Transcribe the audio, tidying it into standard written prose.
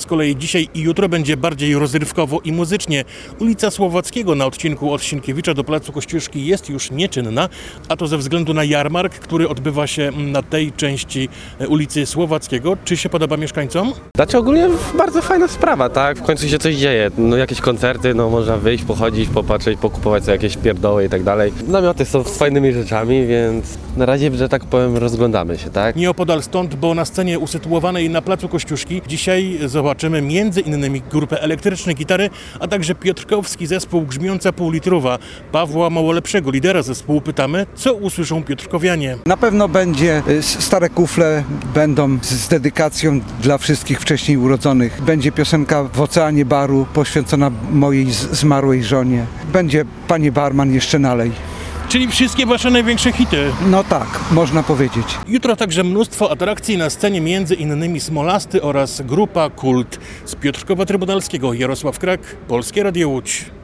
Z kolei dzisiaj i jutro będzie bardziej rozrywkowo i muzycznie. Ulica Słowackiego na odcinku od Sienkiewicza do Placu Kościuszki jest już nieczynna, a to ze względu na jarmark, który odbywa się na tej części ulicy Słowackiego. Czy się podoba mieszkańcom? Znaczy ogólnie bardzo fajna sprawa, tak? W końcu się coś dzieje. No jakieś koncerty, no można wyjść, pochodzić, popatrzeć, pokupować sobie jakieś pierdoły i tak dalej. Namioty są z fajnymi rzeczami, więc na razie, że tak powiem, rozglądamy się, tak? Nieopodal stąd, bo na scenie usytuowanej na Placu Kościuszki dzisiaj zobaczymy między innymi grupę Elektryczne Gitary, a także piotrkowski zespół Grzmiąca Półlitrowa. Pawła Małolepszego, lidera zespołu, pytamy, co usłyszą piotrkowianie. Na pewno będzie stare kufle, będą z dedykacją dla wszystkich wcześniej urodzonych. Będzie piosenka W oceanie baru poświęcona mojej zmarłej żonie. Będzie Panie barman, jeszcze nalej. Czyli wszystkie wasze największe hity. No tak, można powiedzieć. Jutro także mnóstwo atrakcji na scenie, między innymi Smolasty oraz grupa Kult. Z Piotrkowa Trybunalskiego Jarosław Krak, Polskie Radio Łódź.